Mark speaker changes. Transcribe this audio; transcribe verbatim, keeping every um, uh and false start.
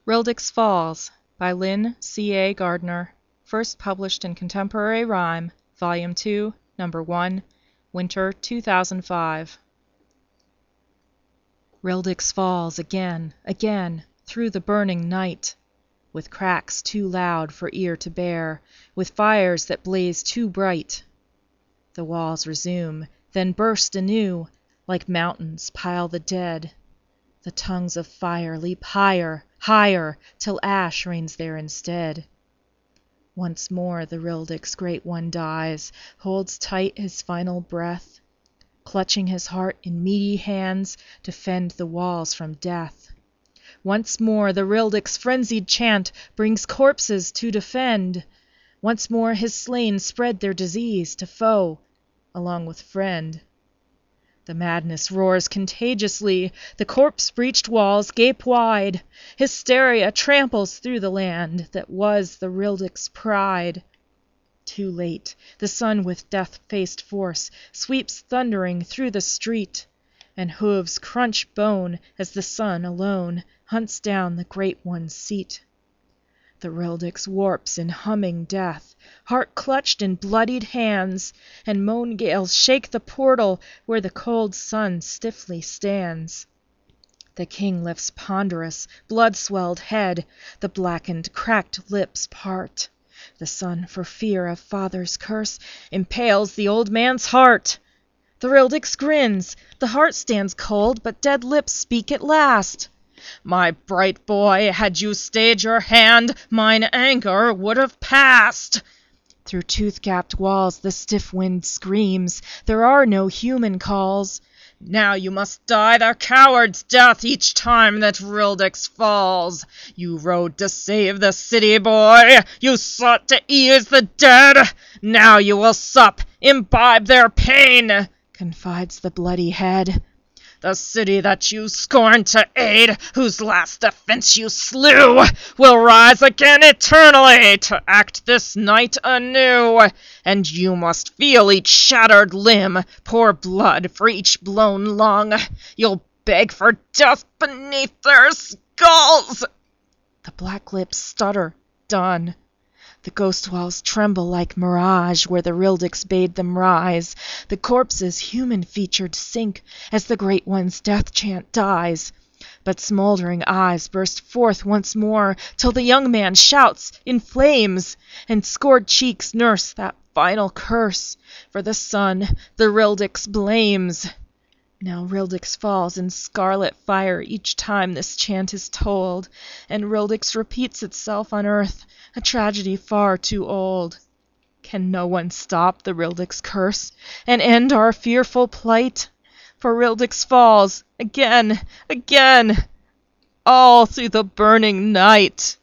Speaker 1: Rildix Falls by Lynn C A Gardner. First published in Contemporary Rhyme, Volume two, Number one, Winter two thousand five. Rildix falls again, again, through the burning night, with cracks too loud for ear to bear, with fires that blaze too bright. The walls resume, then burst anew, like mountains pile the dead. The tongues of fire leap higher, higher, till ash rains there instead. Once more the Rildix great one dies, holds tight his final breath, clutching his heart in meaty hands to fend the walls from death. Once more the Rildix frenzied chant brings corpses to defend. Once more his slain spread their disease to foe along with friend. The madness roars contagiously, the corpse-breached walls gape wide. Hysteria tramples through the land that was the Rildix pride. Too late, the sun with death-faced force sweeps thundering through the street, and hooves crunch bone as the sun alone hunts down the great one's seat. The Rildix warps in humming death, heart clutched in bloodied hands, and moan gales shake the portal where the cold sun stiffly stands. The king lifts ponderous, blood-swelled head, the blackened, cracked lips part. The son, for fear of father's curse, impales the old man's heart. The Rildix grins, the heart stands cold, but dead lips speak at last. My bright boy, had you stayed your hand, mine anger would have passed. Through tooth-gapped walls the stiff wind screams, there are no human calls. Now you must die the coward's death each time that Rildix falls. You rode to save the city, boy, you sought to ease the dead. Now you will sup, imbibe their pain, confides the bloody head. The city that you scorned to aid, whose last defense you slew, will rise again eternally to act this night anew. And you must feel each shattered limb, pour blood for each blown lung. You'll beg for death beneath their skulls. The black lips stutter, done. The ghost walls tremble like mirage where the Rildix bade them rise. The corpses, human-featured, sink as the great one's death chant dies. But smoldering eyes burst forth once more till the young man shouts in flames, and scored cheeks nurse that final curse, for the son the Rildix blames. Now Rildix falls in scarlet fire each time this chant is told, and Rildix repeats itself on earth, a tragedy far too old. Can no one stop the Rildix curse and end our fearful plight? For Rildix falls again, again, all through the burning night.